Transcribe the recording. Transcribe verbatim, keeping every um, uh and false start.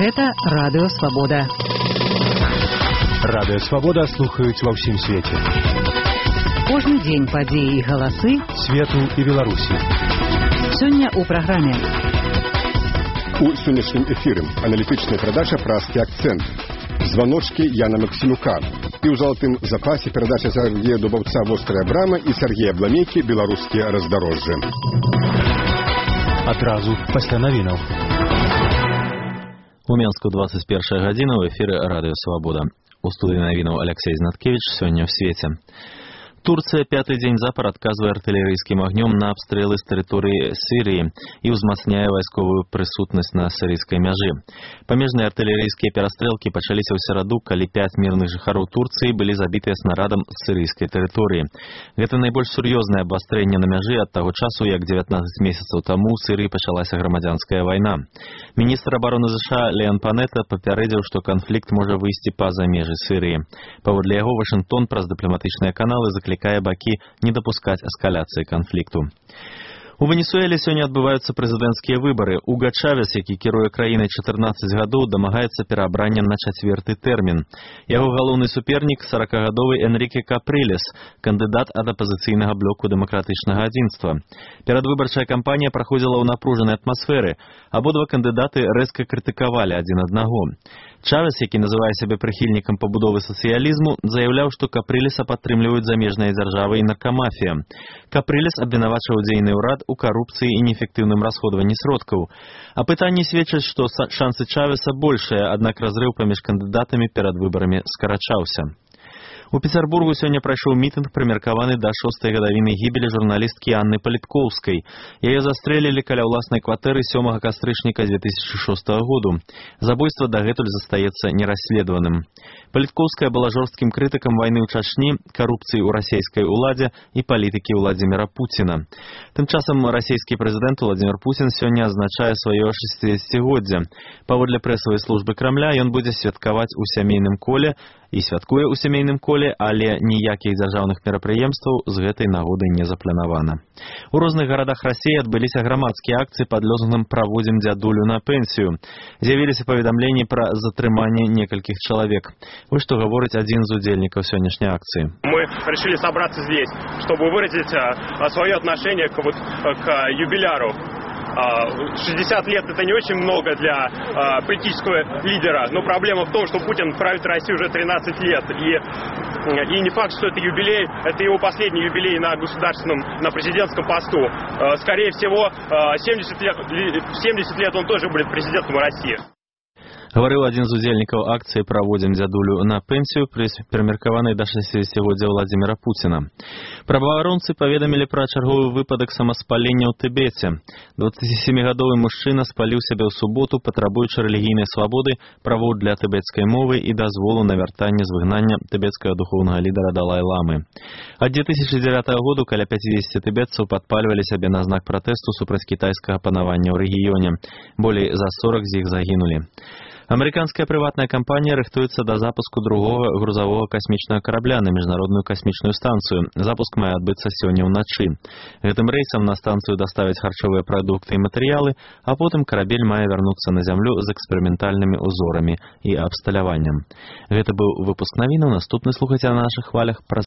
Гэта Радыё Свабода. Радыё Свабода слухаюць ва ўсім свеце. Кожны дзень падзеі і галасы свету і Беларусі. Сёння ў праграме. У сённяшнім эфіры аналітычная перадача «Празкі акцэнт». Званочкі Яна Максімюка. І ў залатым запасе перадача Сергея Дубаўца «Вострая брама» і Сергея Бламейкі «Беларускія раздарожжы». Адразу пасля навінаў. У Менску двадцать первая гадзіна, ў эфіры Радыё Свабода. У студыі навінаў Алексей Знаткевич, сёння ў свеце. Турция пятый дзень запар адказвае артылерыйскім агнём на абстрэлы з тэрыторыі Сірыі і ўзмацняе вайсковую прысутнасць на сірыйскай мяжы. Памежныя артылерыйскія перастрэлкі пачаліся ў сераду, калі пяць мірных жыхароў Турцыі былі забітыя снарадам з сірыйскай тэрыторыі. Гэта найбольш сур'ёзнае абвастрэнне на мяжы ад таго часу, як дзевятнаццаць месяцаў таму ў Сірыі пачалася грамадзянская вайна. Міністр абароны ЗША Леон Панета папярэдзіў, што канфлікт можа выйсці па-за межы Сірыі. Паводле яго Вашынгтон праз дыпламатычныя каналы заклікае бакі не дапускаць эскаляцыі канфлікту. У Венесуэле сёння адбываюцца прэзідэнцкія выбары. Уга Чавес, які кіруе краінай чатырнаццаць гадоў, дамагаецца пераабрання на чацвёрты тэрмін. Яго галоўны супернік саракагадовы Энрике Капрылес, кандыдат ад апазіцыйнага блоку дэмакратычнага адзінства. Перадвыбарчая кампанія праходзіла ў напружанай атмасферы. Абодва кандыдаты рэзка крытыкавалі адзін аднаго. Чавес, які называе сябе прыхільнікам пабудовы сацыялізму, заяўляў, што Капрылеса падтрымліваюць замежныя дзяржавы і наркамафія. Капрылес абвінавачваў дзейны ўрад у карупцыі і неэфектыўным расходаванні сродкаў. А пытанні сведчаць, што шансы Чавеса большыя, аднак разрыў паміж кандыдатамі перад выбарамі скарачаўся. У Петербургу сёння прайшоў мітынг, прымеркаваны да шостай гадавіны гібелі журналісткі Анны Паліткоўскай. Яе застрэлілі каля ўласнай кватэры сёмага кастрычніка дзве тысячы шостага году. Забойства дагэтуль застаецца нерасследаваным. Паліткоўская была жорсткім крытыкам вайны ў Чачні, карупцыі ў расійскай уладзе і палітыкі Владзіміра Пуціна. Тым часам расійскі прэзідэнт Владзімір Пуцін сёння адзначае сваё шэсцідзесяцігоддзе. Паводле прэсавай службы Крамля ён будзе святкаваць у сямейным коле і святкуе ў сямейным коле, але ніякіх дзяржаўных мерапрыемстваў з гэтай нагоды не запланавана. У розных гарадах Расіі адбыліся грамадскія акцыі пад лозунгам «Праводзім дзядулю на пенсію». З'явіліся паведамленні пра затрыманне некалькіх чалавек. Вот что говорит один из удельников сегодняшней акции. Мы решили собраться здесь, чтобы выразить а, свое отношение к, вот, к юбиляру. шестьдесят лет это не очень много для а, политического лидера, но проблема в том, что Путин правит Россию уже тринадцать лет. И, и не факт, что это юбилей, это его последний юбилей на государственном, на президентском посту. А, скорее всего, семьдесят лет, семьдесят лет он тоже будет президентом России. Говорил один з удзельнікаў акцыі «Праводзім дзядулю на пенсію», прымеркаванай да шэсцідзесяцігоддзя Владзіміра Пуціна. Праваабаронцы паведамілі пра чарговы выпадак самаспалення ў Тыбеце. дваццацісямігадовы мужчына спаліў сябе ў суботу, патрабуючы рэлігійнай свабоды, правоў для тыбецкай мовы і дазволу на вяртанне з выгнання тыбецкага духоўнага лідара Далай-ламы. Ад дзве тысячы дзявятага году каля пяцідзесяці тыбетцаў падпальвалі сябе на знак пратэсту супраць кітайскага панавання ў рэгіёне. Болей за сорок з іх загінулі. Амерыканская прыватная кампанія рыхтуецца да запуску другога грузавога касмічнага карабля на міжнародную касмічную станцыю. Запуск мае адбыцца сёння ўначы. Гэтым рэйсам на станцыю даставяць харчовыя прадукты і матэрыялы, а потым карабель мае вярнуцца на зямлю з эксперыментальнымі узорамі і абсталяваннем. Гэта быў выпуск навінаў. Наступны слухайце на нашых хвалях праз